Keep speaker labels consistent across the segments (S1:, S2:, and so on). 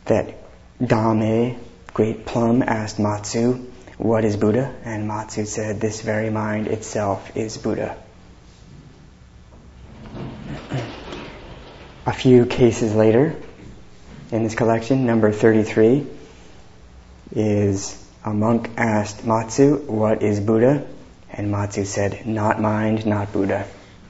S1: that Dame, Great Plum, asked Matsu, "What is Buddha?" And Matsu said, "This very mind itself is Buddha." A few cases later in this collection, number 33, is a monk asked Matsu, "What is Buddha?" And Matsu said, "Not mind, not Buddha."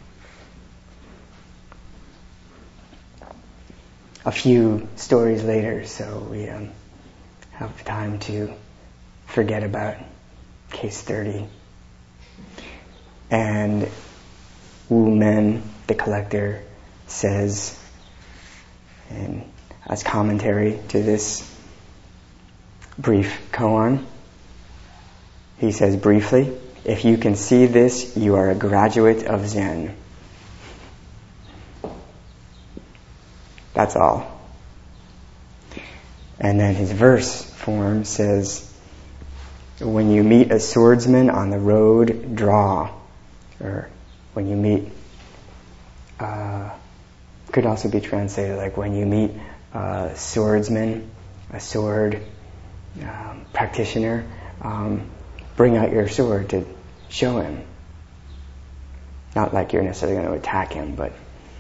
S1: A few stories later, so we have time to forget about case 30. And Wu Men, the collector, says, and as commentary to this brief koan, he says briefly, "If you can see this, you are a graduate of Zen." That's all. And then his verse form says, "When you meet a swordsman on the road, draw." Or when you meet, could also be translated like when you meet a swordsman, a sword practitioner, bring out your sword to show him. Not like you're necessarily going to attack him, but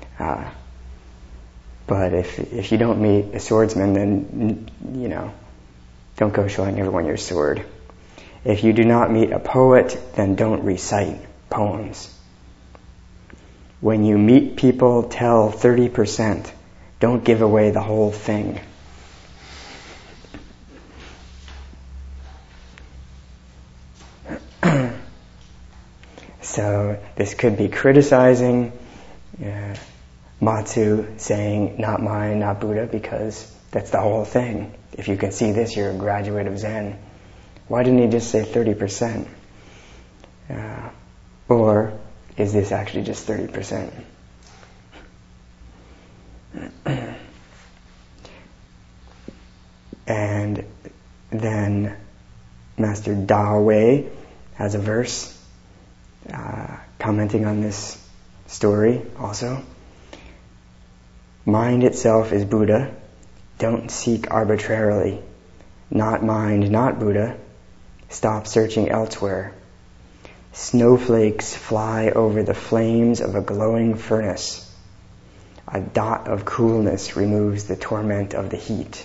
S1: if you don't meet a swordsman, then, don't go showing everyone your sword. If you do not meet a poet, then don't recite poems. When you meet people, tell 30%. Don't give away the whole thing. So this could be criticizing Matsu, saying, "Not mine, not Buddha," because that's the whole thing. If you can see this, you're a graduate of Zen. Why didn't he just say 30%? Or is this actually just 30%? And then Master Dawei has a verse commenting on this story also. "Mind itself is Buddha. Don't seek arbitrarily. Not mind, not Buddha. Stop searching elsewhere. Snowflakes fly over the flames of a glowing furnace. A dot of coolness removes the torment of the heat."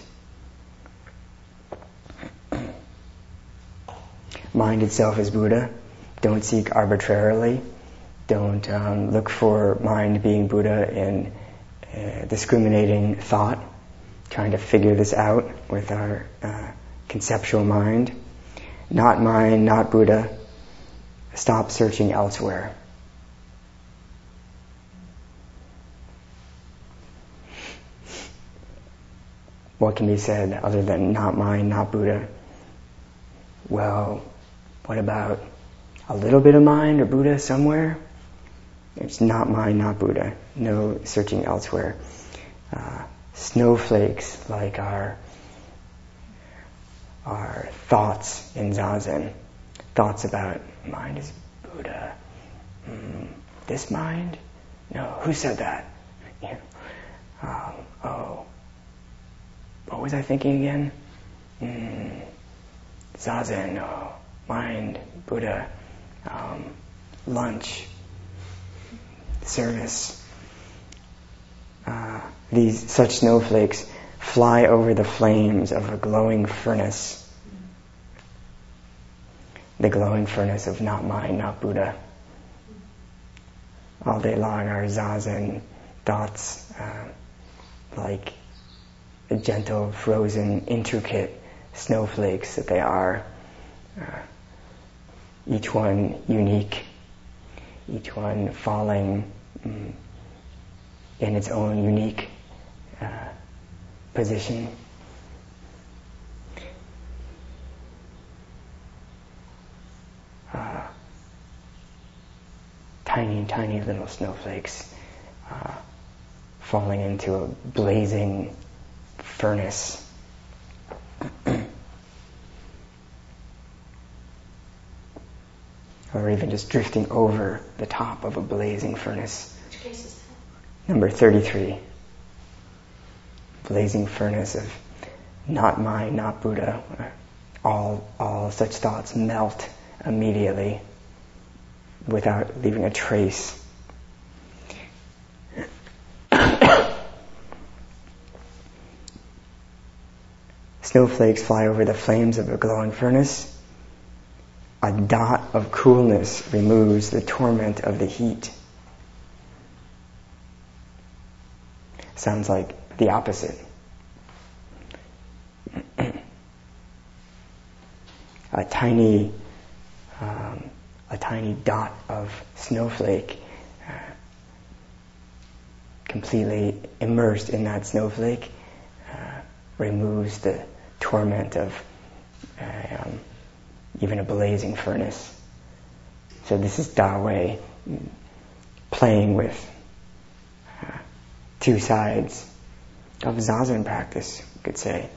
S1: Mind itself is Buddha. Don't seek arbitrarily. Don't look for mind being Buddha in discriminating thought, trying to figure this out with our conceptual mind. Not mind, not Buddha. Stop searching elsewhere. What can be said other than not mind, not Buddha? Well, what about a little bit of mind or Buddha somewhere? It's not mind, not Buddha. No searching elsewhere. Snowflakes like our thoughts in Zazen. Thoughts about mind is Buddha. This mind? No, who said that? What was I thinking again? Zazen, mind, Buddha, lunch, service. These such snowflakes fly over the flames of a glowing furnace. The glowing furnace of not mind, not Buddha. All day long our Zazen thoughts, like the gentle, frozen, intricate snowflakes that they are, each one unique, each one falling in its own unique position. Tiny, tiny little snowflakes falling into a blazing furnace. Or even just drifting over the top of a blazing furnace.
S2: Which case is that?
S1: Number 33. Blazing furnace of not mine, not Buddha. All such thoughts melt immediately without leaving a trace. Snowflakes fly over the flames of a glowing furnace. A dot of coolness removes the torment of the heat. Sounds like the opposite. A tiny dot of snowflake, completely immersed in that snowflake, removes the torment of even a blazing furnace. So this is Dawei playing with two sides of Zazen practice, you could say.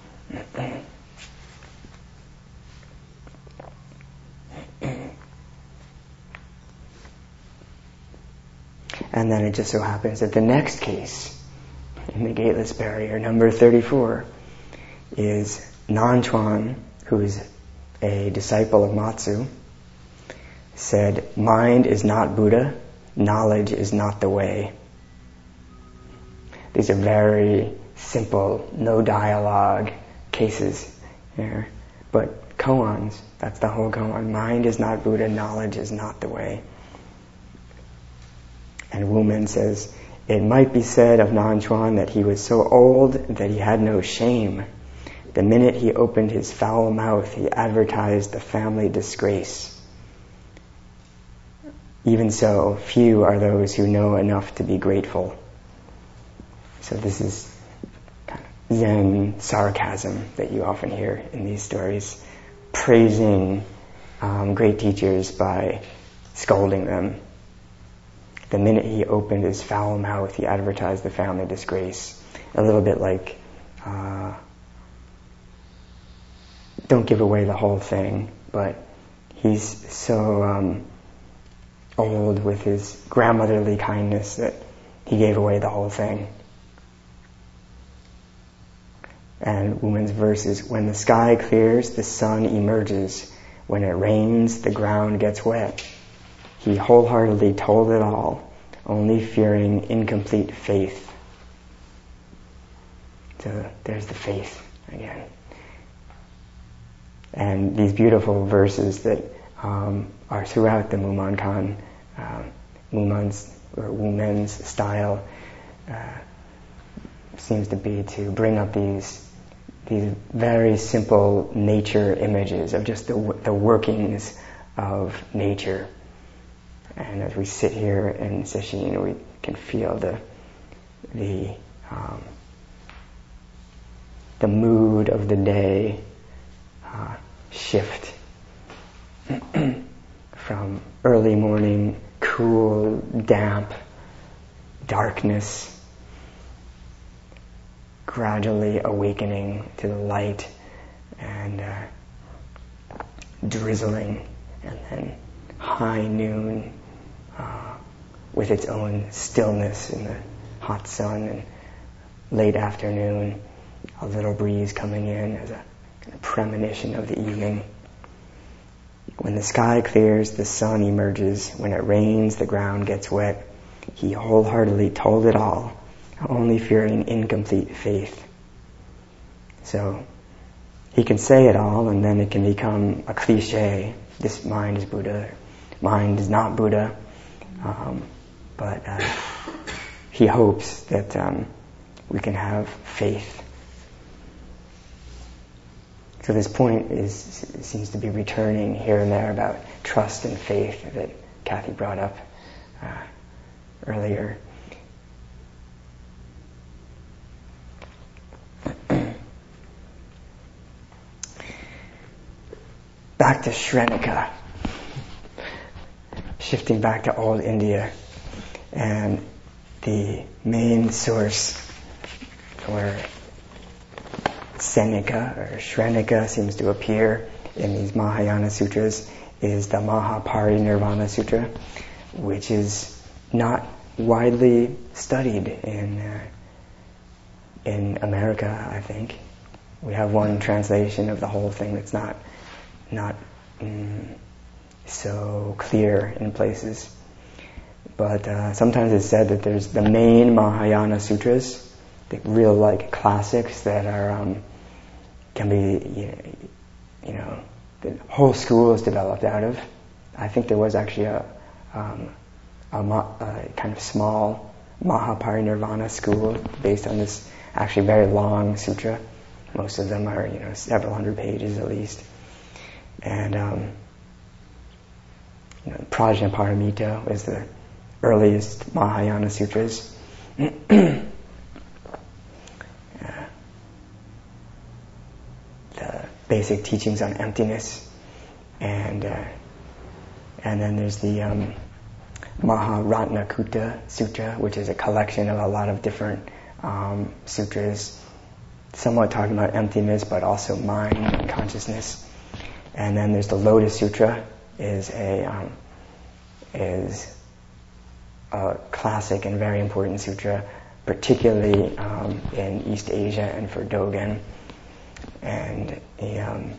S1: And then it just so happens that the next case in the Gateless Barrier, number 34, is Nanchuan, who is a disciple of Matsu, said, "Mind is not Buddha, knowledge is not the way." These are very simple, no dialogue cases here. But koans, that's the whole koan. Mind is not Buddha, knowledge is not the way. And Wumen says, it might be said of Nanchuan that he was so old that he had no shame. The minute he opened his foul mouth, he advertised the family disgrace. Even so, few are those who know enough to be grateful. So this is kind of Zen sarcasm that you often hear in these stories, praising great teachers by scolding them. The minute he opened his foul mouth, he advertised the family disgrace. A little bit like, don't give away the whole thing, but he's so old with his grandmotherly kindness that he gave away the whole thing. And Wumen's verse is, when the sky clears, the sun emerges. When it rains, the ground gets wet. He wholeheartedly told it all, only fearing incomplete faith. So there's the faith again. And these beautiful verses that are throughout the Mumonkan, Wumen's style, seems to be to bring up these very simple nature images of just the workings of nature. And as we sit here in Sesshin, we can feel the mood of the day shift from early morning, cool, damp, darkness, gradually awakening to the light and drizzling, and then high noon with its own stillness in the hot sun, and late afternoon, a little breeze coming in as a kind of premonition of the evening. When the sky clears, the sun emerges. When it rains, the ground gets wet. He wholeheartedly told it all, only fearing incomplete faith. So he can say it all, and then it can become a cliche. This mind is Buddha, mind is not Buddha. But he hopes that we can have faith. So this point seems to be returning here and there about trust and faith that Kathy brought up earlier. Back to Shrenika. Shifting back to old India, and the main source for Seneca or Shrenika seems to appear in these Mahayana sutras is the Mahaparinirvana Sutra, which is not widely studied in America, I think. we have one translation of the whole thing that's not so clear in places. But sometimes it's said that there's the main Mahayana sutras, the real like classics that are can be the whole school is developed out of. I think there was actually a kind of small Mahaparinirvana school based on this actually very long sutra. Most of them are several hundred pages at least. And Prajnaparamita is the earliest Mahayana sutras. The basic teachings on emptiness, and then there's the Maharatnakutta Sutra, which is a collection of a lot of different sutras, somewhat talking about emptiness, but also mind and consciousness. And then there's the Lotus Sutra, is a classic and very important sutra, particularly in East Asia and for Dogen. And the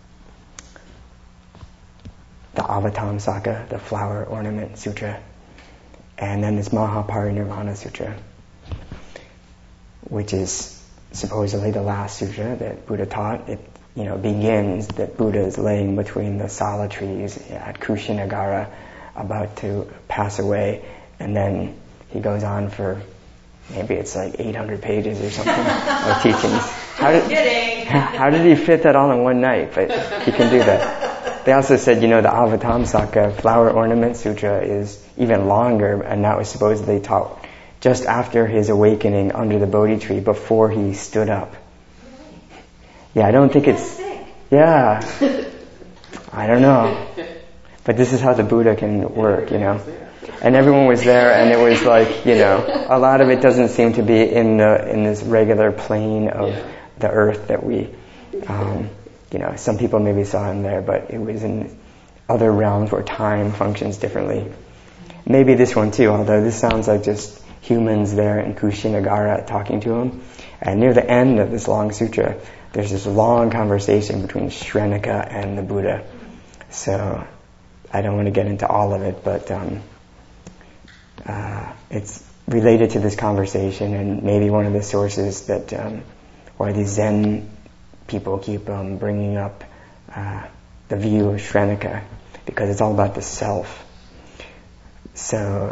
S1: Avatamsaka, the Flower Ornament Sutra. And then this Mahaparinirvana Sutra, which is supposedly the last sutra that Buddha taught. It begins that Buddha is laying between the sala trees at Kushinagara, about to pass away, and then he goes on for maybe it's like 800 pages or something of teachings. How did he fit that all in one night? But he can do that. They also said, the Avatamsaka Flower Ornament Sutra is even longer, and that was supposedly taught just after his awakening under the Bodhi tree, before he stood up. Yeah, I don't think it's... Yeah. I don't know. But this is how the Buddha can work, And everyone was there, and it was like, a lot of it doesn't seem to be in this regular plane of the earth that we, some people maybe saw him there, but it was in other realms where time functions differently. Maybe this one too, although this sounds like just humans there in Kushinagara talking to him. And near the end of this long sutra, there's this long conversation between Shrenika and the Buddha. So I don't want to get into all of it, but it's related to this conversation, and maybe one of the sources that why these Zen people keep bringing up the view of Shrenika, because it's all about the self. So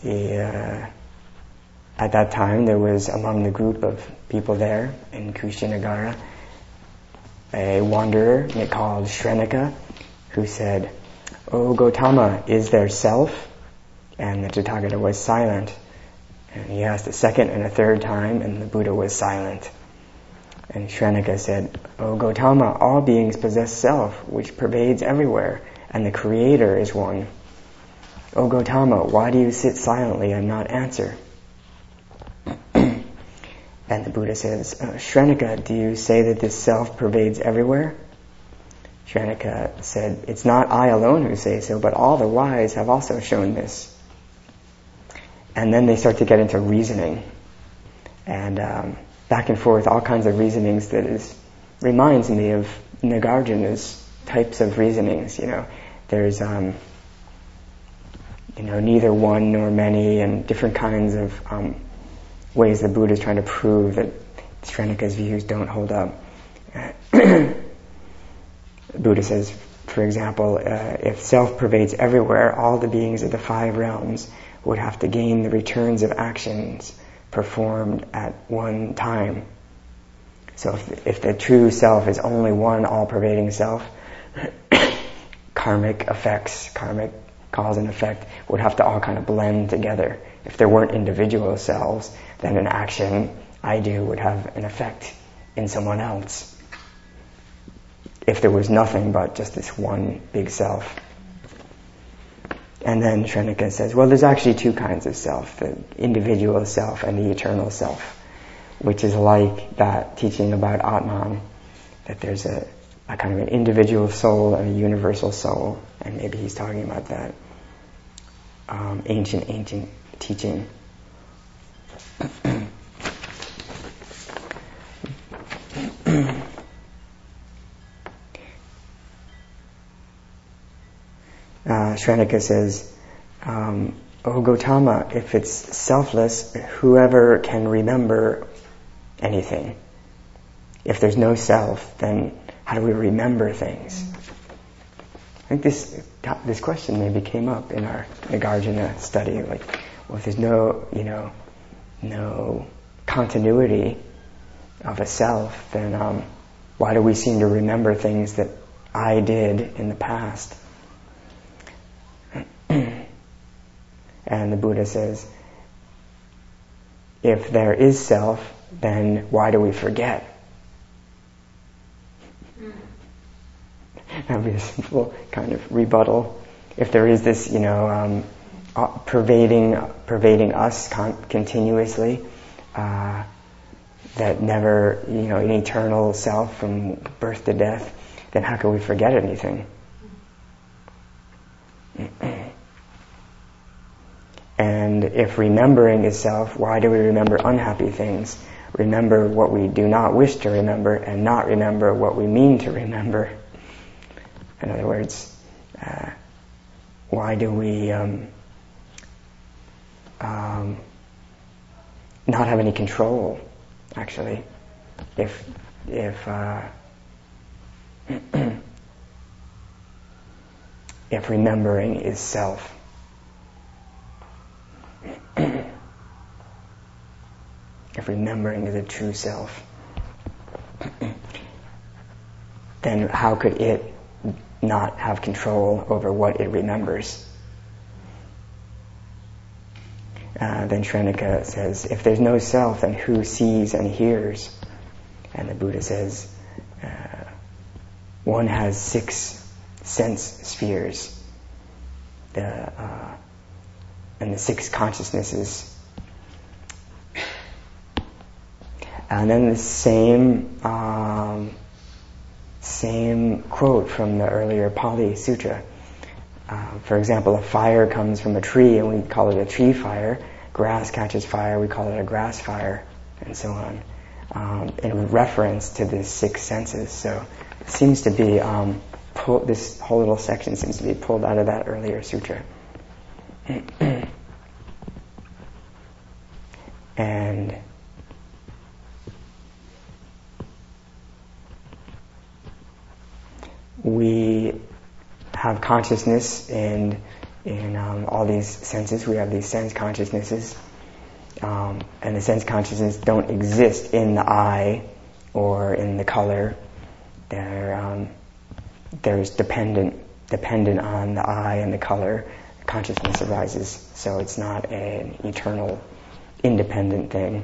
S1: at that time, there was among the group of people there in Kushinagara a wanderer called Shrenika, who said, "O Gautama, is there self?" And the Tathagata was silent. And he asked a second and a third time, and the Buddha was silent. And Shrenika said, "O Gautama, all beings possess self, which pervades everywhere, and the Creator is one. O Gautama, why do you sit silently and not answer?" And the Buddha says, "Shrenika, do you say that this self pervades everywhere?" Shrenika said, "It's not I alone who say so, but all the wise have also shown this." And then they start to get into reasoning. And back and forth, all kinds of reasonings that reminds me of Nagarjuna's types of reasonings. There's neither one nor many, and different kinds of ways the Buddha is trying to prove that Shrenika's views don't hold up. Buddha says, for example, if self pervades everywhere, all the beings of the 5 realms would have to gain the returns of actions performed at one time. So if the true self is only one all-pervading self, karmic effects, karmic cause and effect would have to all kind of blend together. If there weren't individual selves, then an action I do would have an effect in someone else. If there was nothing but just this one big self. And then Shrenika says, well, there's actually 2 kinds of self, the individual self and the eternal self, which is like that teaching about Atman, that there's a kind of an individual soul and a universal soul, and maybe he's talking about that ancient teaching. Shrenika says, "Oh Gautama, if it's selfless, whoever can remember anything? If there's no self, then how do we remember things?" I think this question maybe came up in our Nagarjuna study. Like, well, if there's no continuity of a self, then why do we seem to remember things that I did in the past? And the Buddha says, if there is self, then why do we forget? That would be a simple kind of rebuttal. If there is this, pervading us continuously, that never, an eternal self from birth to death, then how can we forget anything? And if remembering is self, why do we remember unhappy things? Remember what we do not wish to remember and not remember what we mean to remember. In other words, why do we not have any control, actually, if if remembering is self? If remembering is a true self, then how could it not have control over what it remembers? Then Shrenika says, if there's no self, then who sees and hears? And the Buddha says, one has 6 sense spheres, and the 6 consciousnesses. And then the same quote from the earlier Pali Sutra. For example, a fire comes from a tree and we call it a tree fire. Grass catches fire, we call it a grass fire, and so on. In reference to the 6 senses. So it seems to be, this whole little section seems to be pulled out of that earlier sutra. And we have consciousness in all these senses. We have these sense consciousnesses, and the sense consciousnesses don't exist in the eye or in the color. There's dependent on the eye and the color. Consciousness arises, so it's not an eternal, independent thing.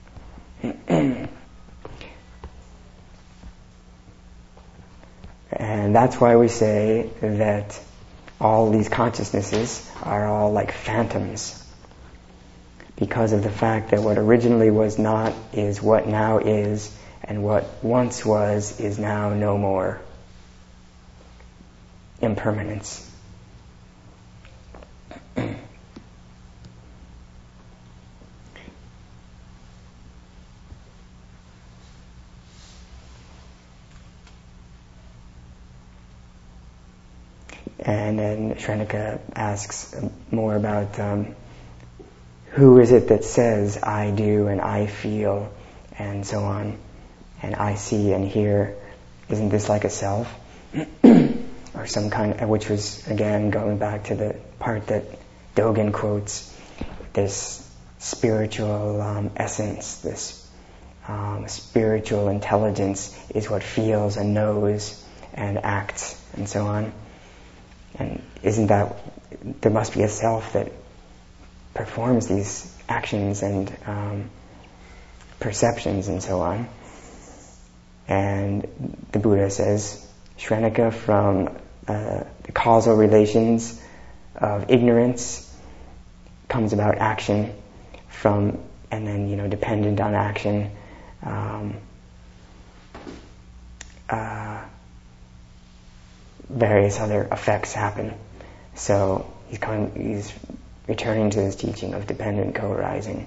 S1: And that's why we say that all these consciousnesses are all like phantoms, because of the fact that what originally was not is what now is, and what once was is now no more. Impermanence. And then Shrenika asks more about who is it that says I do and I feel and so on, and I see and hear. Isn't this like a self? Or some kind of, which was again going back to the part that Dogen quotes, this spiritual essence, this spiritual intelligence is what feels and knows and acts and so on. And isn't that, there must be a self that performs these actions and perceptions and so on. And the Buddha says, Shrenika, from the causal relations of ignorance comes about action, and then dependent on action, various other effects happen. So he's returning to his teaching of dependent co-arising.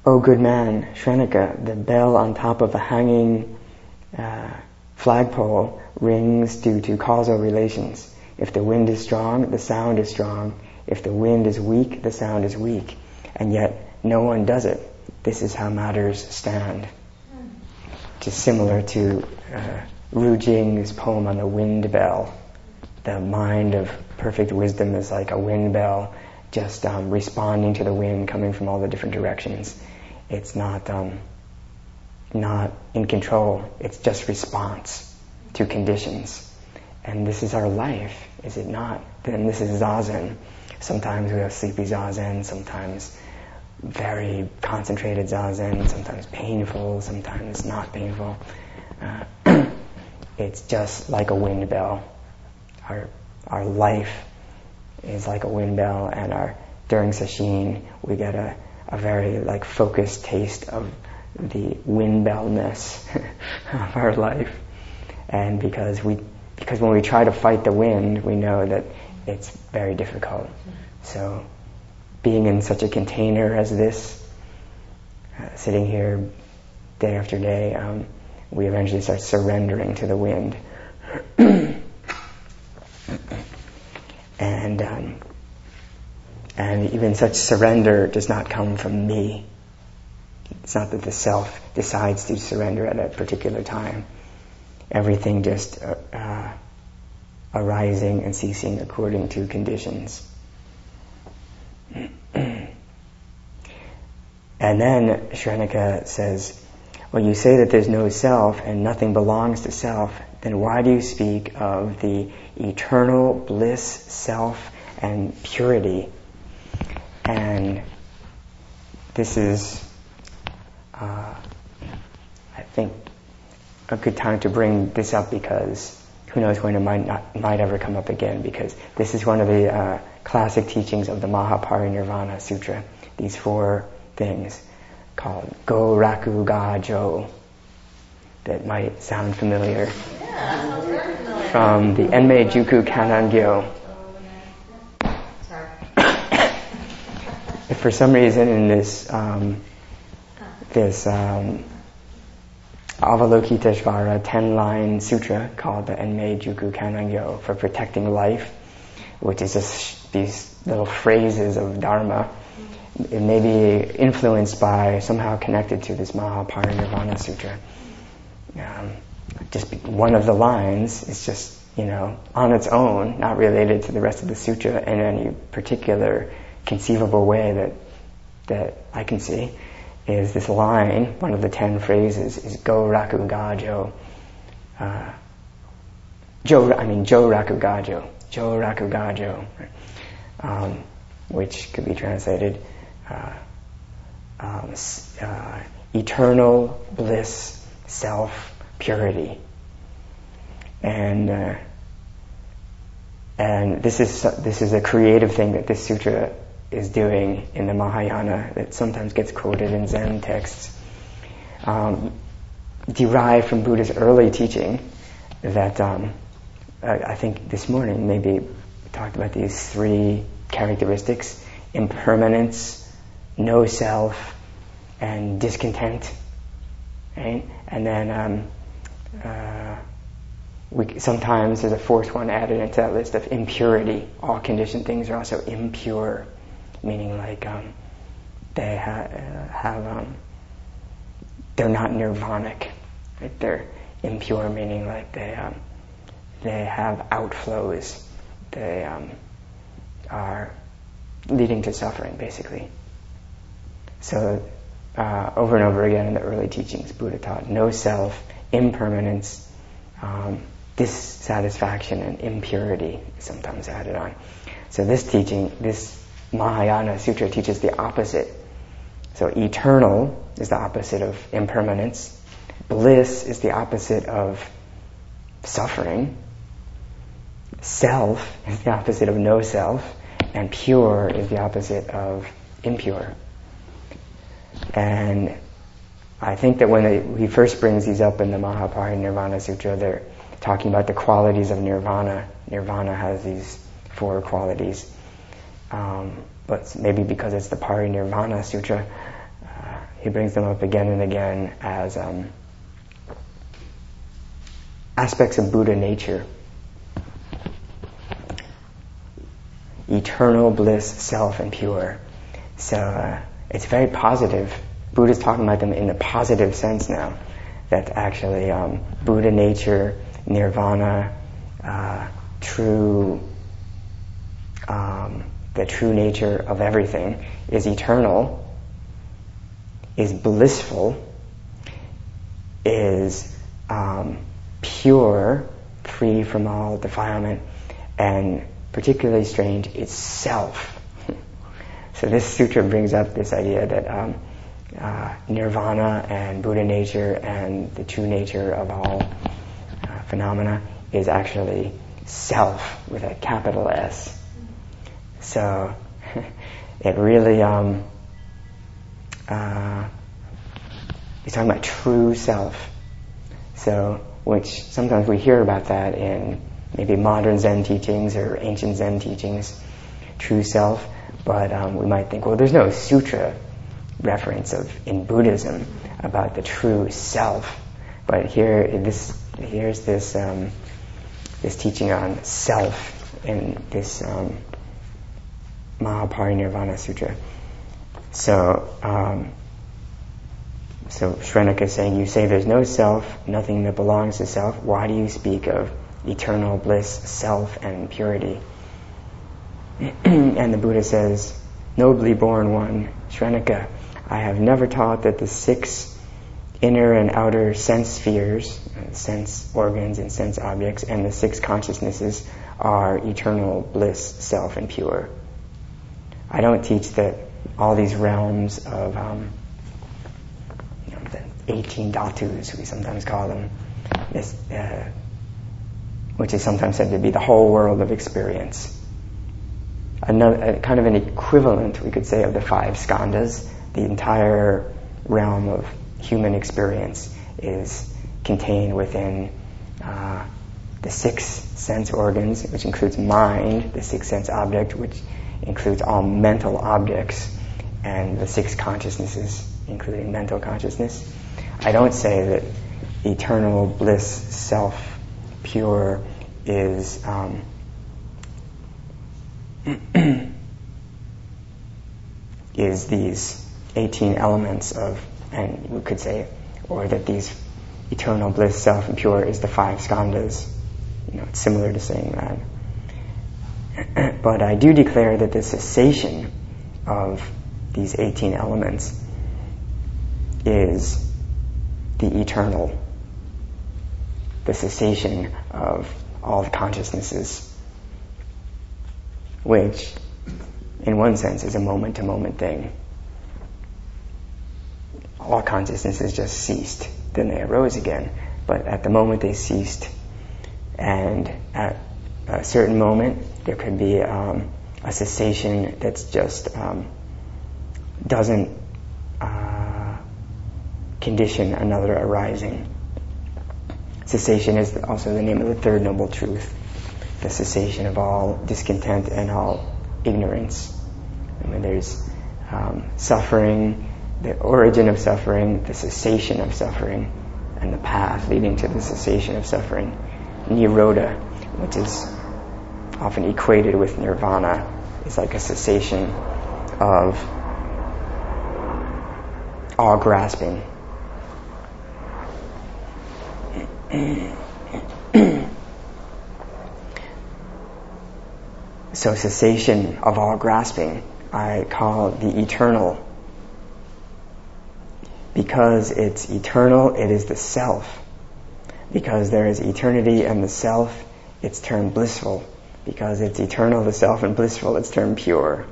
S1: "O good man, Shrenika, the bell on top of a hanging flagpole rings due to causal relations. If the wind is strong, the sound is strong. If the wind is weak, the sound is weak. And yet no one does it. This is how matters stand." Which is similar to Ru Jing's poem on the wind bell. The mind of perfect wisdom is like a wind bell, just responding to the wind coming from all the different directions. It's not in control. It's just response to conditions. And this is our life, is it not? Then this is Zazen. Sometimes we have sleepy Zazen, sometimes very concentrated Zazen, sometimes painful, sometimes not painful. It's just like a wind bell. Our life is like a wind bell, and during sesshin we get a very focused taste of the wind bellness of our life. And because when we try to fight the wind, we know that it's very difficult. So being in such a container as this, sitting here day after day, we eventually start surrendering to the wind. And even such surrender does not come from me. It's not that the self decides to surrender at a particular time. Everything just arising and ceasing according to conditions. And then Shrenika says, "When you say that there's no self and nothing belongs to self, then why do you speak of the eternal bliss, self, and purity?" And this is, I think, a good time to bring this up, because who knows when it might ever come up again, because this is one of the classic teachings of the Mahaparinirvana Sutra. These 4 things called Go Raku Ga Jo, that might sound familiar.
S2: Yeah, sounds very familiar.
S1: From the Enmei Juku Kanangyo. If for some reason in this Avalokiteshvara 10-line sutra called the Enmei Juku Kanangyo for protecting life, which is just these little phrases of Dharma, it may be influenced by, somehow connected to this Mahaparinirvana Sutra. Just one of the lines is just, on its own, not related to the rest of the sutra in any particular conceivable way that I can see, is this line, one of the 10 phrases, is Go Raku Ga Jo. Jo Raku Ga Jo. Jo Raku Ga Jo. Which could be translated eternal bliss, self, purity. And this is a creative thing that this sutra is doing in the Mahayana, that sometimes gets quoted in Zen texts, derived from Buddha's early teaching, that I think this morning maybe we talked about these 3 characteristics: impermanence, no self, and discontent. Right? And then sometimes there's a 4th one added into that list of impurity. All conditioned things are also impure, meaning they they're not nirvanic. Right? They're impure, meaning they have outflows. They are leading to suffering, basically. So over and over again in the early teachings, Buddha taught no self, impermanence, dissatisfaction, and impurity is sometimes added on. So this teaching, this Mahayana Sutra teaches the opposite. So eternal is the opposite of impermanence. Bliss is the opposite of suffering. Self is the opposite of no self. And pure is the opposite of impure. And I think that when he first brings these up in the Mahaparinirvana Sutra, they're talking about the qualities of nirvana. Nirvana has these 4 qualities. But maybe because it's the Parinirvana Sutra, he brings them up again and again as aspects of Buddha nature. Eternal bliss, self, and pure. So it's very positive. Buddha's talking about them in the positive sense now. That actually Buddha nature, nirvana, the true nature of everything is eternal, is blissful, is pure, free from all defilement, and particularly strange, it's self. So this sutra brings up this idea that nirvana and Buddha nature and the true nature of all phenomena is actually self with a capital S. So it really, he's talking about true self. So, which sometimes we hear about that in maybe modern Zen teachings or ancient Zen teachings, true self, but we might think, well, there's no sutra reference in Buddhism about the true self. But here's this teaching on self in this Mahaparinirvana Sutra. So Shrenika is saying, you say there's no self, nothing that belongs to self. Why do you speak of eternal bliss, self, and purity? And the Buddha says, nobly born one, Shrenika, I have never taught that the 6 inner and outer sense spheres, sense organs and sense objects, and the 6 consciousnesses are eternal bliss, self, and pure. I don't teach that all these realms of the 18 dhatus, we sometimes call them, which is sometimes said to be the whole world of experience. Another kind of an equivalent, we could say, of the 5 skandhas. The entire realm of human experience is contained within the 6 sense organs, which includes mind, the 6 sense object, which includes all mental objects, and the 6 consciousnesses, including mental consciousness. I don't say that eternal bliss, self, pure is is these 18 elements of, and we could say, or that these eternal bliss, self, and pure is the 5 skandhas. It's similar to saying that. But I do declare that the cessation of these 18 elements is the eternal, the cessation of all the consciousnesses, which, in one sense, is a moment-to-moment thing. All consciousnesses just ceased, then they arose again. But at the moment they ceased, and at a certain moment, there could be a cessation that's just doesn't condition another arising. Cessation is also the name of the 3rd noble truth, the cessation of all discontent and all ignorance. And when there's suffering, the origin of suffering, the cessation of suffering, and the path leading to the cessation of suffering, Nirodha, which is often equated with nirvana, is like a cessation of all grasping. So cessation of all grasping I call the eternal. Because it's eternal, it is the self. Because there is eternity and the self, it's termed blissful. Because it's eternal, the self, and blissful, it's termed pure.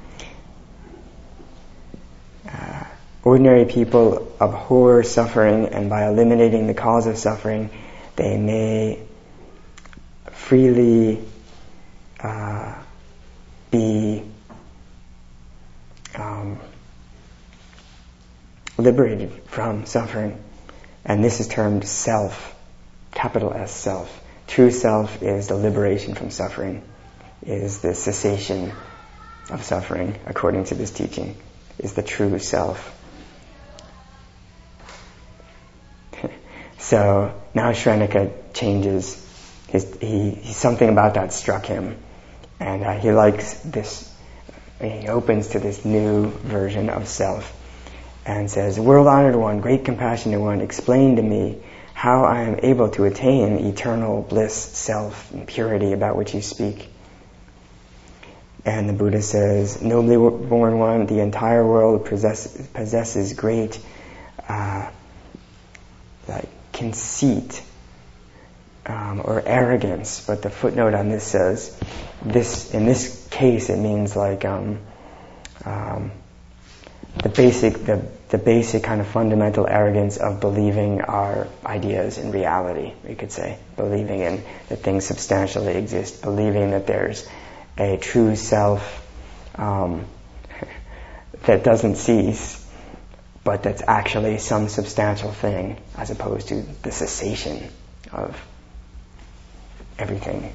S1: Ordinary people abhor suffering, and by eliminating the cause of suffering, they may freely be liberated from suffering. And this is termed self, capital S, self. True self is the liberation from suffering, is the cessation of suffering, according to this teaching, is the true self. So now Shrenika changes. Something about that struck him, and he likes this. He opens to this new version of self, and says, "World-honored one, great compassionate one, explain to me how I am able to attain eternal bliss, self, and purity about which you speak." And the Buddha says, "Nobly born one, the entire world possesses great conceit or arrogance." But the footnote on this says, in this case, it means like the basic kind of fundamental arrogance of believing our ideas in reality, we could say. Believing in that things substantially exist. Believing that there's a true self that doesn't cease, but that's actually some substantial thing, as opposed to the cessation of everything.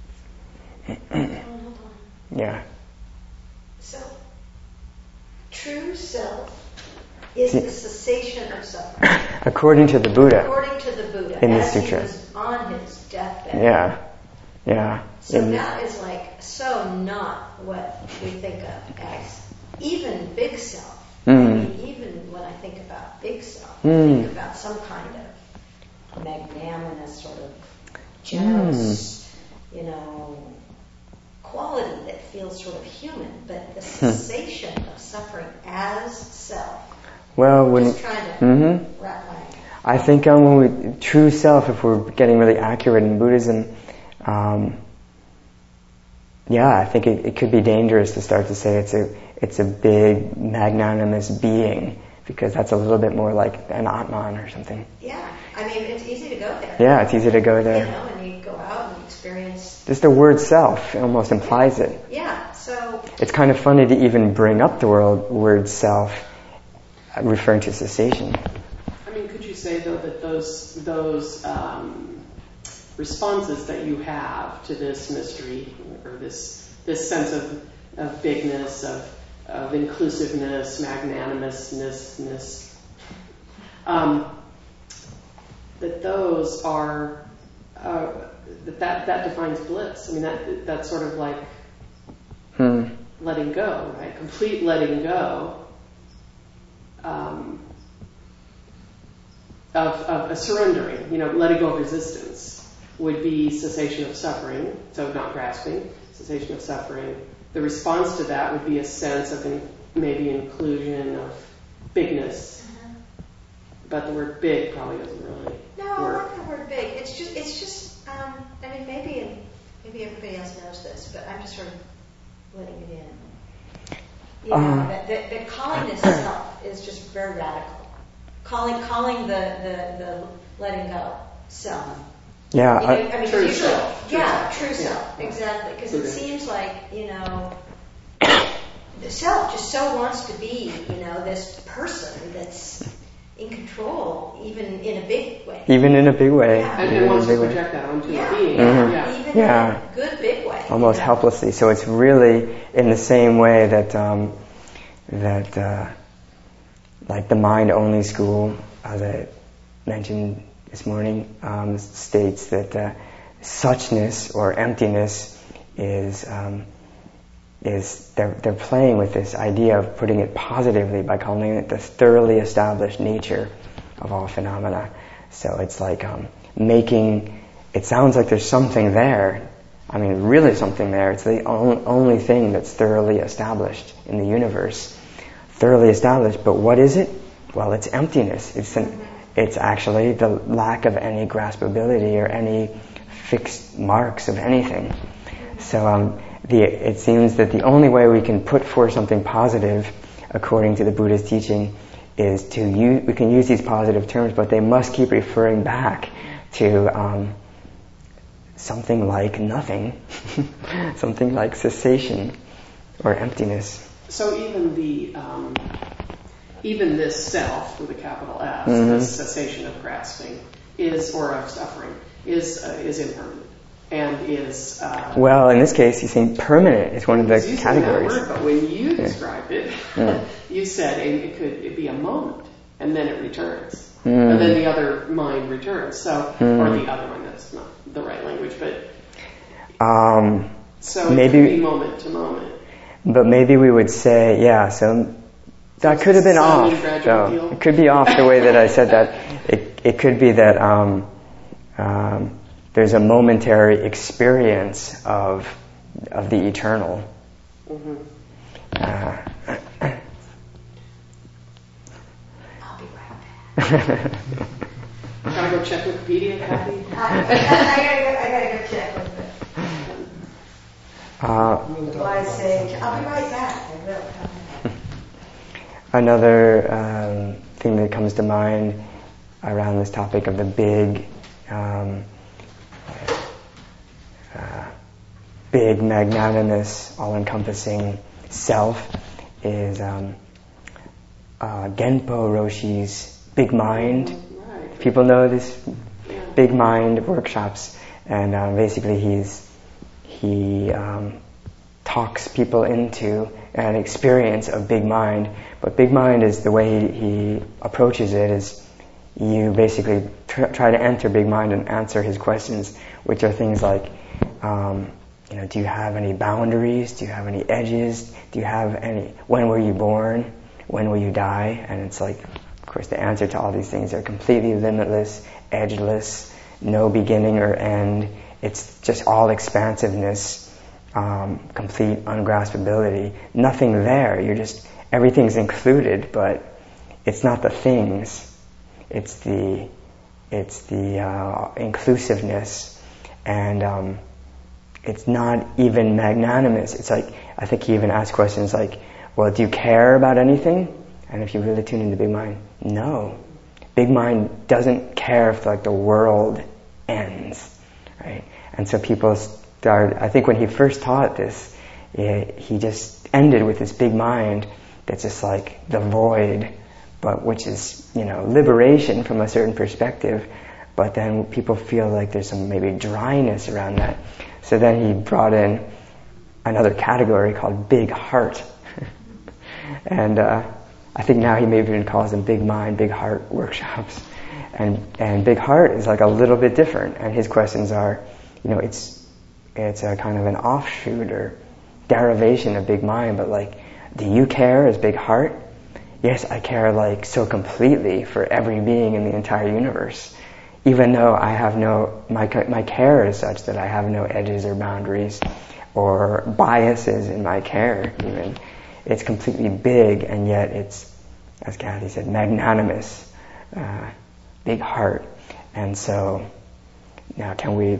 S1: Yeah.
S2: So, true self is the cessation of suffering.
S1: According to the Buddha.
S2: According to the Buddha.
S1: In the
S2: as
S1: sutra.
S2: He was on his deathbed.
S1: Yeah. Yeah.
S2: So that is like so not what we think of as even big self. I mean, even when I think about big self, I think about some kind of magnanimous, sort of generous, quality that feels sort of human. But the cessation of suffering as self.
S1: Well,
S2: just trying to wrap my head.
S1: I think true self, if we're getting really accurate in Buddhism, I think it could be dangerous to start to say it's a big magnanimous being, because that's a little bit more like an Atman or something.
S2: Yeah, I mean, it's easy to go there.
S1: Yeah, it's easy to go there.
S2: And you go out and experience.
S1: Just the word self almost implies it.
S2: Yeah, so.
S1: It's kind of funny to even bring up the word self, referring to cessation.
S3: I mean, could you say though that those responses that you have to this mystery, or this sense of bigness, of inclusiveness, magnanimousness, that those are that defines bliss. I mean, that's sort of like letting go, right? Complete letting go of a surrendering. Letting go of resistance would be cessation of suffering, so not grasping, cessation of suffering. The response to that would be a sense of maybe inclusion of bigness. But the word big probably doesn't really
S2: No,
S3: work.
S2: I like the word big. It's just. I mean, maybe everybody else knows this, but I'm just sort of letting it in. That calling this self is just very radical. Calling the letting go self.
S1: Yeah.
S3: True self.
S2: True self. Exactly. Because it seems like, the self just so wants to be, this person that's in control, even in a big way.
S1: Even in a big way.
S2: Yeah.
S3: And wants to project that onto a being.
S2: Even in a good big way.
S1: Almost helplessly. So it's really in the same way that like the mind-only school, as I mentioned this morning, states that suchness or emptiness is they're playing with this idea of putting it positively by calling it the thoroughly established nature of all phenomena. So it's like it sounds like there's something there. I mean, really something there. It's the only thing that's thoroughly established in the universe. Thoroughly established, but what is it? Well, it's emptiness. It's actually the lack of any graspability or any fixed marks of anything. So it seems that the only way we can put forth something positive, according to the Buddha's teaching, is we can use these positive terms, but they must keep referring back to something like nothing, something like cessation or emptiness.
S3: So even this self with a capital S, this cessation of grasping or of suffering is impermanent and is.
S1: Well, in this case, he's saying permanent is one of the categories.
S3: That word, but when you described it, you said it could be a moment and then it returns. and then the other mind returns. So, or the other mind, that's not the right language, but so it
S1: maybe,
S3: could be moment to moment.
S1: But maybe we would say, yeah, so that could have been off. So it could be off the way that I said that. It could be that there's a momentary experience of the eternal.
S2: I'll be right back.
S3: Gotta go check Wikipedia, Kathy?
S2: I gotta go check with it. Wise sage. I'll be right back. I will.
S1: Another thing that comes to mind around this topic of the big, big, magnanimous, all-encompassing self is Genpo Roshi's Big Mind.
S3: Right.
S1: People know this Big Mind workshops, and basically he talks people into an experience of Big Mind. But Big Mind is the way he approaches it is you basically try to enter Big Mind and answer his questions, which are things like, do you have any boundaries? Do you have any edges? Do you have any? When were you born? When will you die? And it's like, of course, the answer to all these things are completely limitless, edgeless, no beginning or end. It's just all expansiveness, complete ungraspability. Nothing there. Everything's included, but it's not the things. It's the inclusiveness, and it's not even magnanimous. It's like, I think he even asked questions like, well, do you care about anything? And if you really tune into Big Mind, no. Big Mind doesn't care if the world ends, right? And so people started, I think when he first taught this, he just ended with this Big Mind that's just like the void, but which is, liberation from a certain perspective. But then people feel like there's some maybe dryness around that. So then he brought in another category called Big Heart. And I think now he maybe even calls them Big Mind, Big Heart workshops. And Big Heart is like a little bit different. And his questions are, it's a kind of an offshoot or derivation of Big Mind, but do you care as Big Heart? Yes, I care so completely for every being in the entire universe. Even though I have my care is such that I have no edges or boundaries or biases in my care even. It's completely big, and yet it's, as Kathy said, magnanimous, Big Heart. And so now can we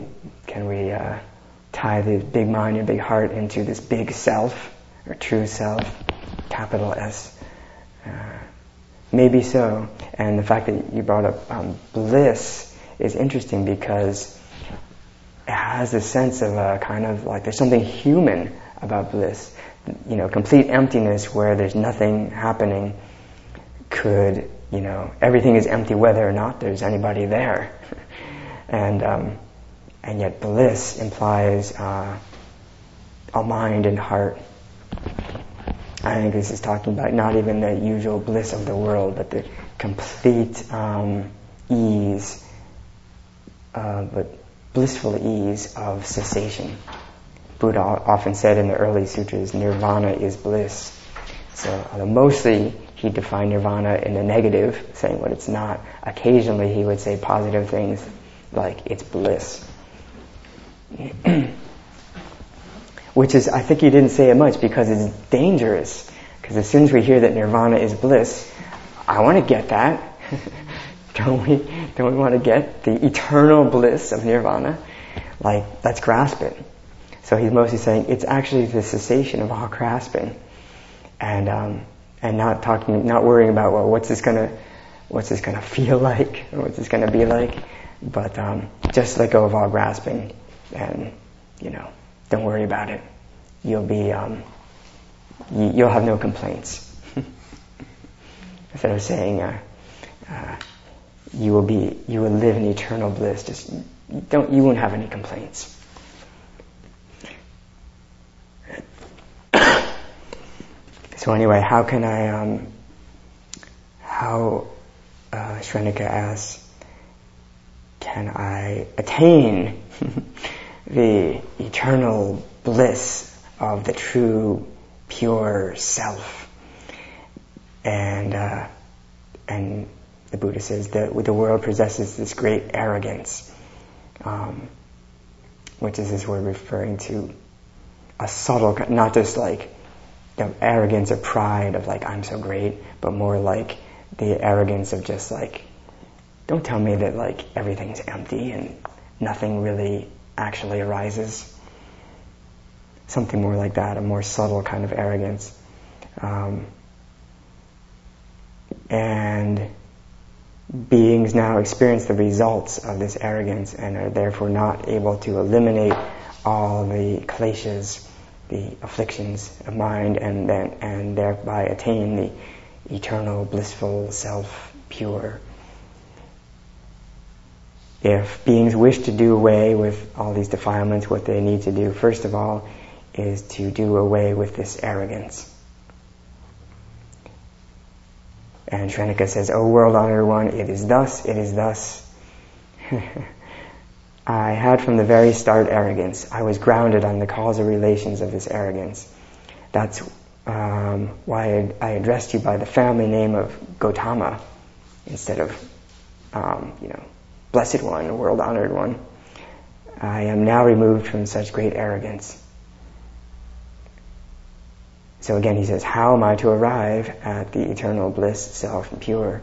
S1: tie the Big Mind and Big Heart into this big self, or true self, capital S? Maybe so. And the fact that you brought up bliss is interesting because it has a sense of a kind of there's something human about bliss. Complete emptiness where there's nothing happening could, everything is empty whether or not there's anybody there. And yet bliss implies a mind and heart. I think this is talking about not even the usual bliss of the world, but the complete ease, but blissful ease of cessation. Buddha often said in the early sutras, nirvana is bliss. So mostly he defined nirvana in the negative, saying what it's not. Occasionally he would say positive things like it's bliss. Which is, I think he didn't say it much because it's dangerous. Because as soon as we hear that nirvana is bliss, I want to get that. Don't we want to get the eternal bliss of nirvana? Let's grasp it. So he's mostly saying it's actually the cessation of all grasping, and not worrying about what's this gonna feel like, or what's this gonna be like, but just let go of all grasping, and don't worry about it. You'll have no complaints. Instead of saying you will live in eternal bliss, you won't have any complaints. So anyway, how Shrenika asks, can I attain the eternal bliss of the true, pure self? And the Buddha says that the world possesses this great arrogance, which is this word referring to a subtle, not just like arrogance or pride of like I'm so great, but more like the arrogance of just like, don't tell me that like everything's empty and nothing really actually arises. Something more like that, a more subtle kind of arrogance. And beings now experience the results of this arrogance and are therefore not able to eliminate all the kleshas, the afflictions of mind, and thereby attain the eternal, blissful self, pure. If beings wish to do away with all these defilements, what they need to do, first of all, is to do away with this arrogance. And Shrenika says, O world-honored one, it is thus, it is thus. I had from the very start arrogance. I was grounded on the causal relations of this arrogance. That's why I addressed you by the family name of Gautama instead of, Blessed One, World-Honored One. I am now removed from such great arrogance. So again he says, how am I to arrive at the eternal bliss, self, and pure?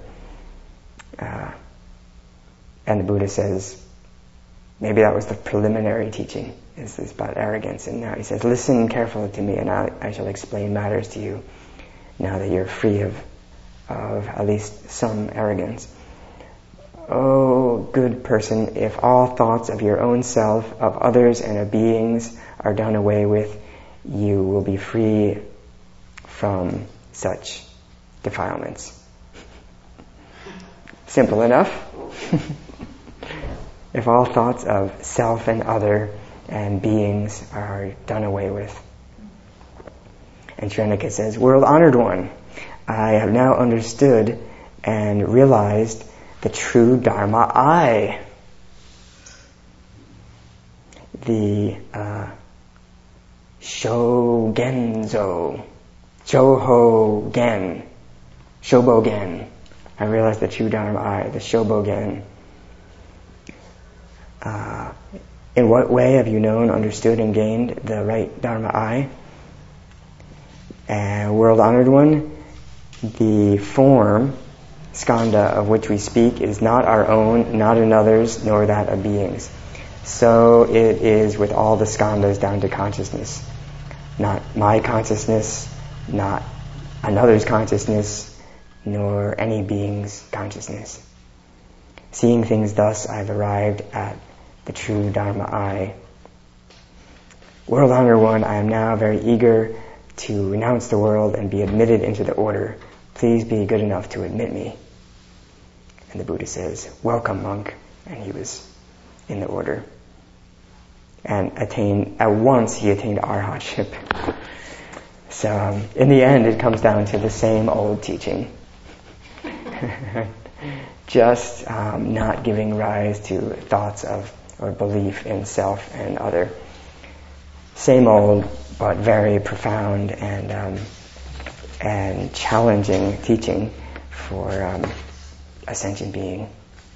S1: And the Buddha says, maybe that was the preliminary teaching, is this about arrogance. And now he says, listen carefully to me and I shall explain matters to you now that you're free of at least some arrogance. Oh, good person, if all thoughts of your own self, of others, and of beings are done away with, you will be free from such defilements. Simple enough. If all thoughts of self and other and beings are done away with. And Shrenika says, World-honored one, I have now understood and realized the true Dharma I. The Shobogen. I realized the true Dharma I, the Shobogen. In what way have you known, understood, and gained the right Dharma I? And world-honored one, the form, skanda, of which we speak is not our own, not another's, nor that of beings. So it is with all the skandhas down to consciousness. Not my consciousness, not another's consciousness, nor any being's consciousness. Seeing things thus, I've arrived at the true Dharma I. World-honored one, I am now very eager to renounce the world and be admitted into the order. Please be good enough to admit me. And the Buddha says, welcome, monk. And he was in the order. And he attained arhatship. So in the end, it comes down to the same old teaching. Just not giving rise to thoughts of or belief in self and other. Same old, but very profound and challenging teaching for a sentient being.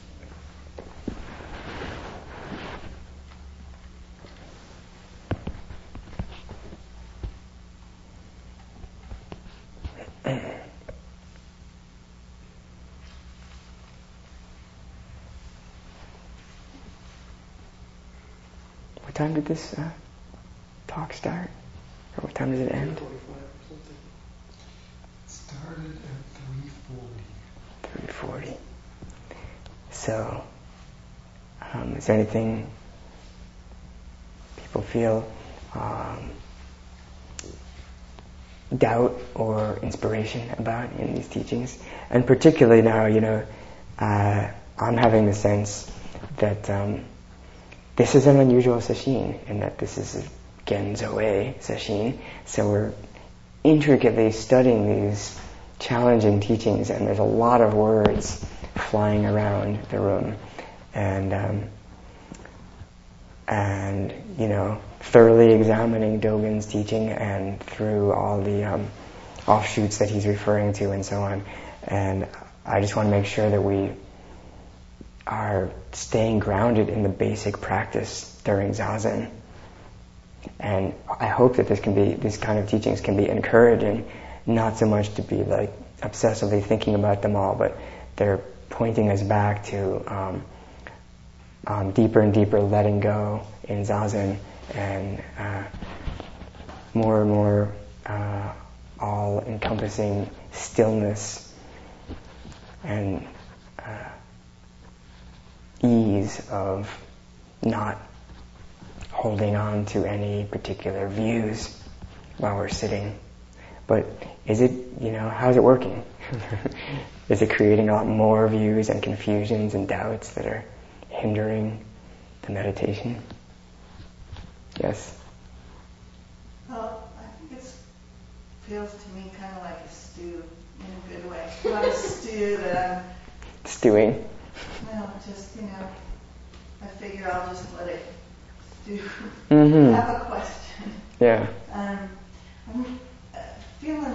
S1: What time did this talk start? Or what time does it end?
S4: 3:45 or something. Started at 3:40.
S1: 3:40. So, is there anything people feel doubt or inspiration about in these teachings? And particularly now, I'm having the sense that this is an unusual sesshin, and that this is a Genzo-e sesshin. So we're intricately studying these challenging teachings, and there's a lot of words flying around the room, and thoroughly examining Dogen's teaching and through all the offshoots that he's referring to and so on. And I just want to make sure that we are staying grounded in the basic practice during Zazen. And I hope that these kind of teachings can be encouraging, not so much to be like obsessively thinking about them all, but they're pointing us back to deeper and deeper letting go in Zazen, and more and more all-encompassing stillness and ease of not holding on to any particular views while we're sitting. But is it, how's it working? Is it creating a lot more views and confusions and doubts that are hindering the meditation? Yes?
S5: Well, I think it feels to me kind of like a stew, in a good way. Not a stew that I'm...
S1: Stewing?
S5: No, just, I figure I'll just let it stew.
S1: Mm-hmm.
S5: I have a question.
S1: Yeah.
S5: I'm feeling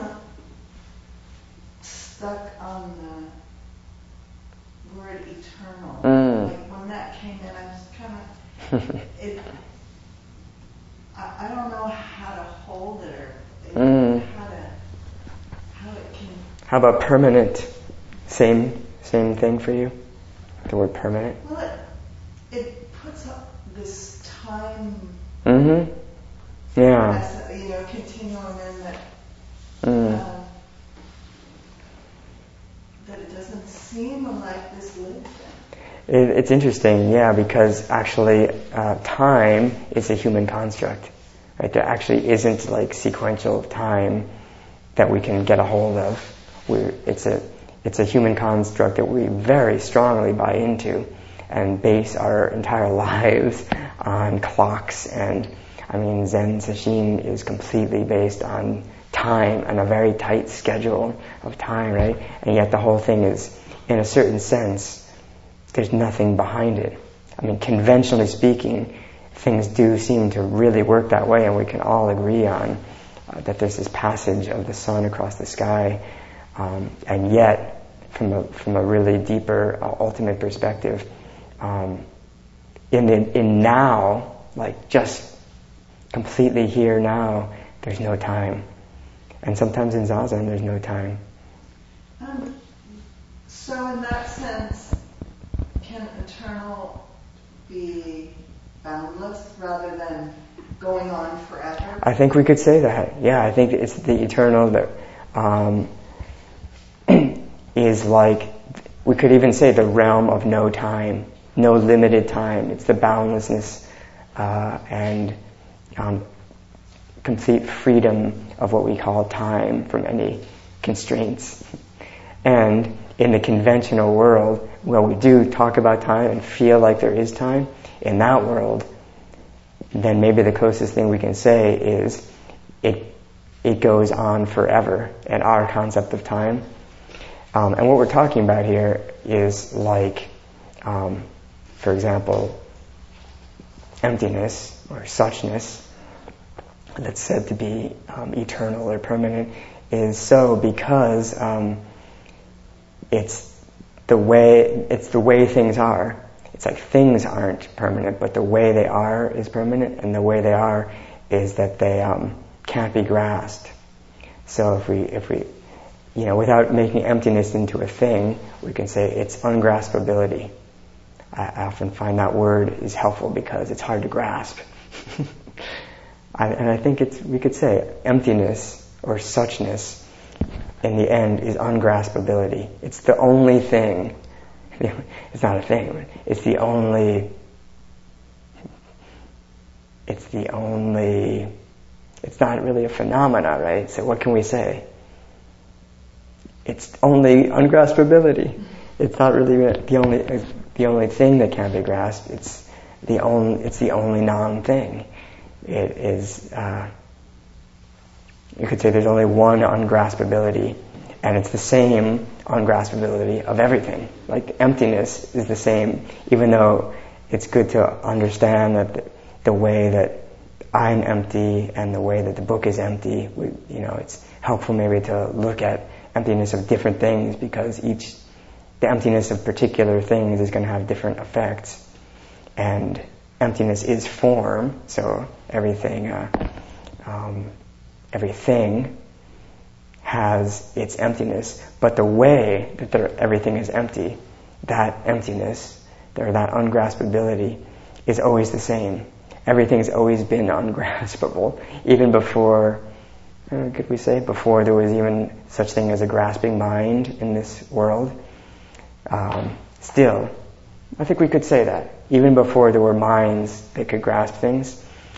S5: stuck on the word eternal. Like when that came in, I was kind of... I don't know how to hold it or how it can...
S1: How about permanent? Same thing for you? The word permanent?
S5: Well, it puts up this time...
S1: Mm-hmm. Yeah.
S5: As continuum in that... that it doesn't seem like this lived thing.
S1: It's interesting, yeah, because actually time is a human construct. Right? There actually isn't like sequential time that we can get a hold of. It's a human construct that we very strongly buy into and base our entire lives on clocks. And Zen Sesshin is completely based on time and a very tight schedule of time, right? And yet the whole thing is, in a certain sense, there's nothing behind it. Conventionally speaking, things do seem to really work that way, and we can all agree on that there's this passage of the sun across the sky, and yet, from a really deeper, ultimate perspective, in now, like just completely here now, there's no time. And sometimes in Zazen, there's no time.
S5: So in that sense, can eternal be boundless rather than going on forever?
S1: I think we could say that. Yeah, I think it's the eternal that is like, we could even say the realm of no time, no limited time. It's the boundlessness and complete freedom of what we call time from any constraints. And in the conventional world, where we do talk about time and feel like there is time, in that world, then maybe the closest thing we can say is it goes on forever in our concept of time. And what we're talking about here is like, for example, emptiness or suchness, that's said to be eternal or permanent, is so because it's the way things are. It's like things aren't permanent, but the way they are is permanent, and the way they are is that they can't be grasped. So if we without making emptiness into a thing, we can say it's ungraspability. I often find that word is helpful because it's hard to grasp. And I think we could say emptiness or suchness in the end is ungraspability. It's the only thing. It's not a thing. It's not really a phenomena, right? So what can we say? It's only ungraspability. It's not really the only thing that can be grasped. It's the only non-thing. It is. You could say there's only one ungraspability, And it's the same ungraspability of everything. Like emptiness is the same, even though it's good to understand that the way that I'm empty and the way that the book is empty, it's helpful maybe to look at emptiness of different things, because the emptiness of particular things is going to have different effects. And emptiness is form, so everything has its emptiness, but the way that everything is empty, that emptiness, or that ungraspability, is always the same. Everything's always been ungraspable, even before, could we say, before there was even such thing as a grasping mind in this world. Still, I think we could say that. Even before there were minds that could grasp things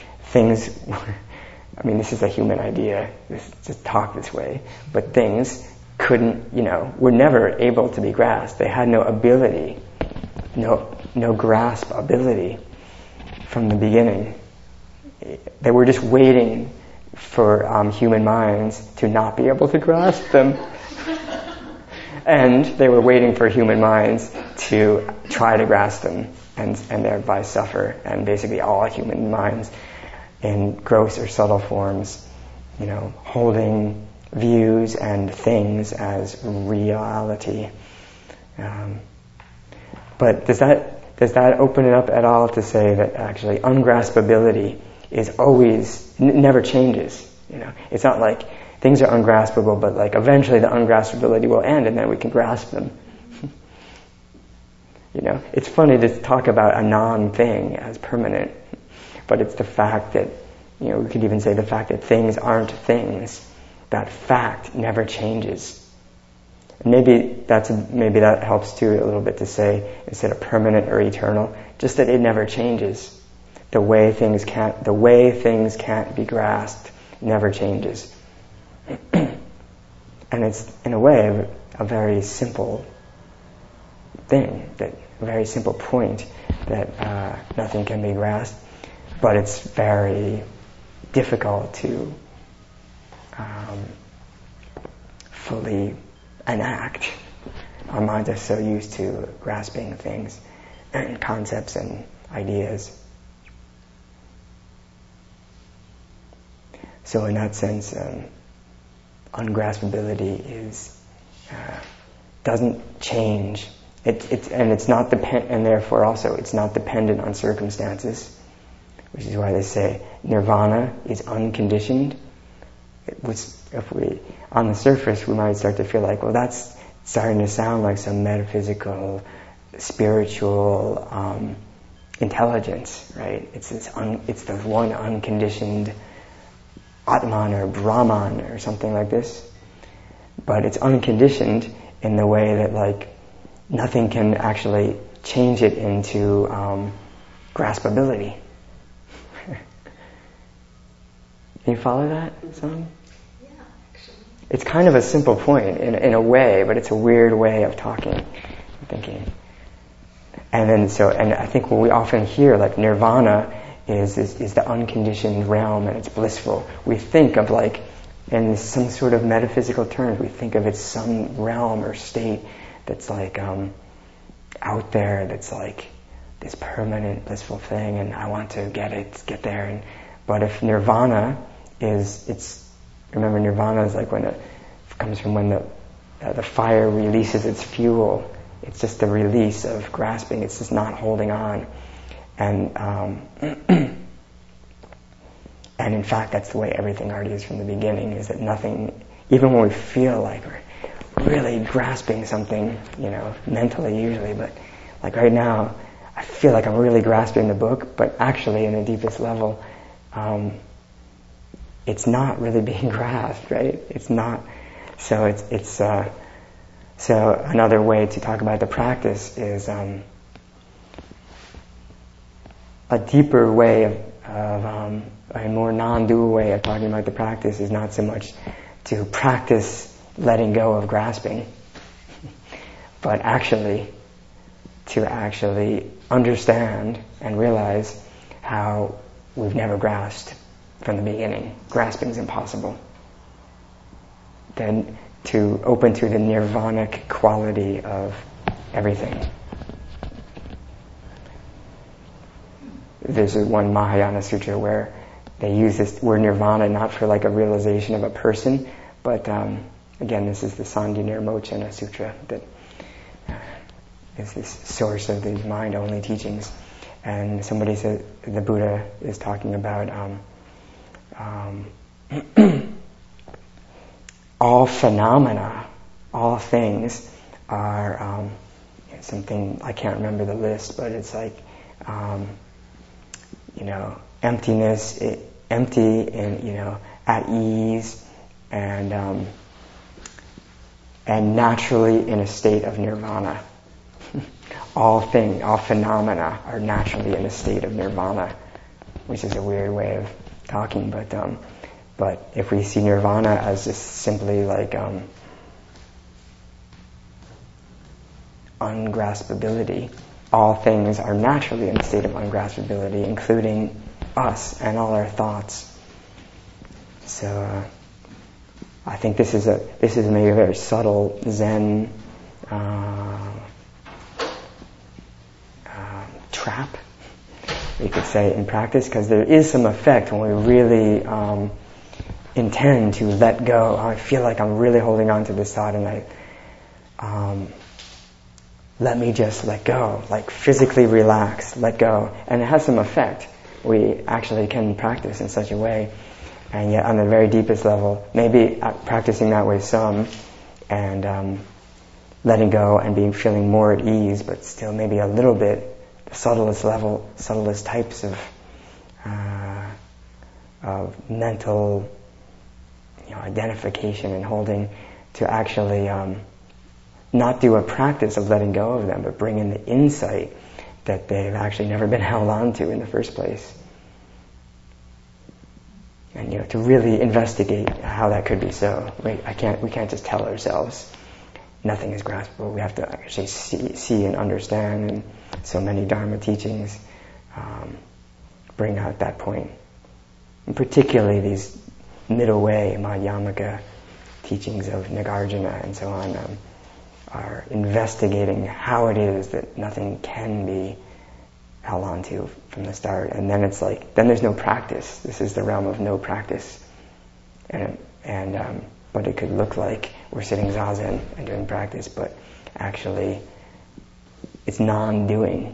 S1: this is a human idea, just talk this way, but things were never able to be grasped. They had no ability, no grasp ability from the beginning. They were just waiting for human minds to not be able to grasp them. And they were waiting for human minds to try to grasp them and thereby suffer. And basically all human minds in gross or subtle forms, holding views and things as reality. But does that open it up at all to say that actually ungraspability is always, never changes? It's not like things are ungraspable, but like eventually the ungraspability will end and then we can grasp them. It's funny to talk about a non-thing as permanent, but it's the fact that, we could even say the fact that things aren't things. That fact never changes. Maybe that helps too a little bit to say, instead of permanent or eternal, just that it never changes. The way things can't be grasped never changes. And it's, in a way, a very simple thing, a very simple point, that nothing can be grasped, but it's very difficult to fully enact. Our minds are so used to grasping things and concepts and ideas. So in that sense, ungraspability doesn't change. And therefore also it's not dependent on circumstances, which is why they say nirvana is unconditioned. On the surface, we might start to feel like, well, that's starting to sound like some metaphysical, spiritual intelligence, right? It's the one unconditioned Atman or Brahman or something like this. But it's unconditioned in the way that like nothing can actually change it into graspability. Can you follow that, Sam?
S2: Yeah, actually.
S1: It's kind of a simple point in a way, but it's a weird way of talking, thinking. And I think what we often hear, like nirvana, is the unconditioned realm, and it's blissful. We think of like, in some sort of metaphysical terms, we think of it some realm or state that's like out there, that's like this permanent blissful thing, and I want to get there. But if nirvana remember nirvana is like when it comes from when the fire releases its fuel. It's just the release of grasping. It's just not holding on. And and in fact, that's the way everything already is from the beginning, is that nothing, even when we feel like we're really grasping something, mentally usually, but like right now, I feel like I'm really grasping the book, but actually in the deepest level, it's not really being grasped, right? It's not. So so another way to talk about the practice is a deeper way of a more non-dual way of talking about the practice is not so much to practice letting go of grasping, but to actually understand and realize how we've never grasped from the beginning. Grasping is impossible. Then open to the nirvanic quality of everything. There's one Mahayana sutra where they use this word nirvana not for like a realization of a person, but again, this is the Sandhi Nirmochana Sutra that is this source of these mind-only teachings. And somebody said the Buddha is talking about all phenomena, all things are something, I can't remember the list, but it's like emptiness, empty and at ease, and naturally in a state of nirvana. All phenomena are naturally in a state of nirvana, which is a weird way of talking, but if we see nirvana as just simply like ungraspability, all things are naturally in a state of ungraspability, including us and all our thoughts. So I think this is maybe a very subtle Zen trap, we could say, in practice, because there is some effect when we really intend to let go. I feel like I'm really holding on to this thought, and let me just let go, like physically relax, let go, and it has some effect. We actually can practice in such a way, and yet on the very deepest level, maybe practicing that way some, and letting go and feeling more at ease, but still maybe a little bit the subtlest types of mental identification and holding, to actually not do a practice of letting go of them, but bring in the insight that they've actually never been held on to in the first place. And to really investigate how that could be so. We can't just tell ourselves nothing is graspable. We have to actually see and understand, and so many Dharma teachings bring out that point. And particularly these middle way Madhyamaka teachings of Nagarjuna and so on are investigating how it is that nothing can be held on to from the start. And then it's like, then there's no practice. This is the realm of no practice. But it could look like we're sitting zazen and doing practice, but actually it's non-doing.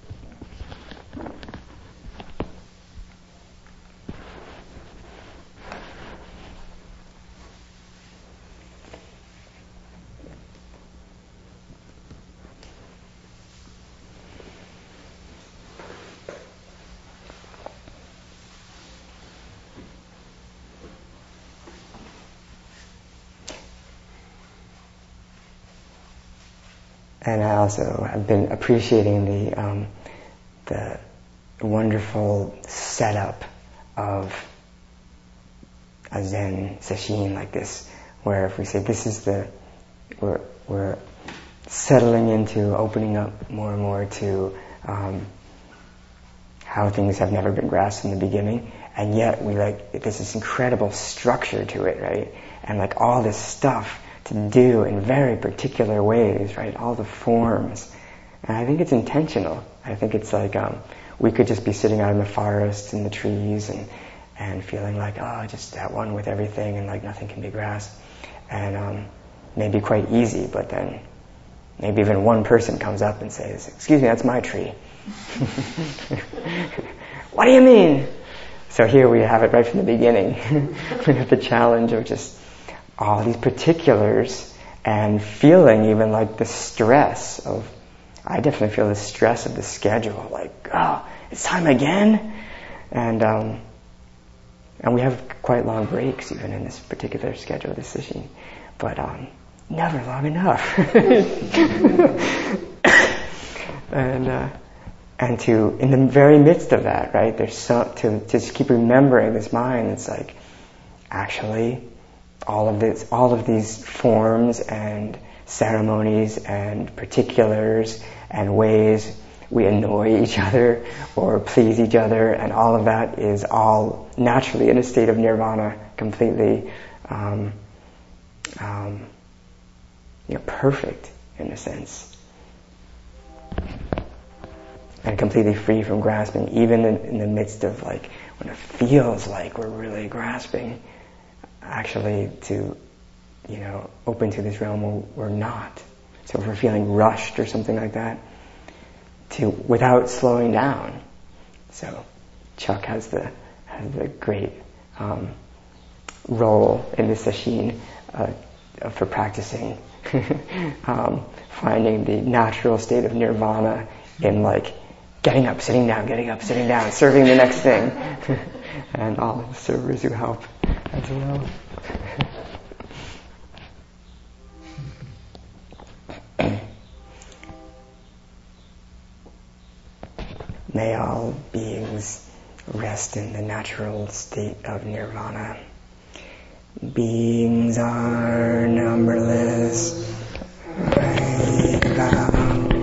S1: And I also have been appreciating the wonderful setup of a Zen sesshin like this, where if we say this is we're settling into opening up more and more to how things have never been grasped in the beginning, and yet there's this incredible structure to it, right? And like all this stuff to do in very particular ways, right? All the forms. And I think it's intentional. I think it's like we could just be sitting out in the forest, in the trees, and feeling like, just at one with everything, and like nothing can be grasped. And maybe quite easy, but then maybe even one person comes up and says, "Excuse me, that's my tree." What do you mean? So here we have it right from the beginning. We have the challenge of just all these particulars, and feeling even like the stress of, I definitely feel the stress of the schedule, like, it's time again, and we have quite long breaks even in this particular schedule, this session, but never long enough. And to, in the very midst of that, right, there's to just keep remembering this mind. It's like, actually, all of these forms and ceremonies and particulars and ways we annoy each other or please each other, and all of that is all naturally in a state of nirvana, completely perfect in a sense. And completely free from grasping, even in the midst of like, when it feels like we're really grasping, actually to, open to this realm where we're not. So if we're feeling rushed or something like that, without slowing down. So Chuck has the great role in the sesshin for practicing finding the natural state of nirvana in like getting up, sitting down, serving the next thing. And all the servers who help as well. May all beings rest in the natural state of nirvana. Beings are numberless. I bow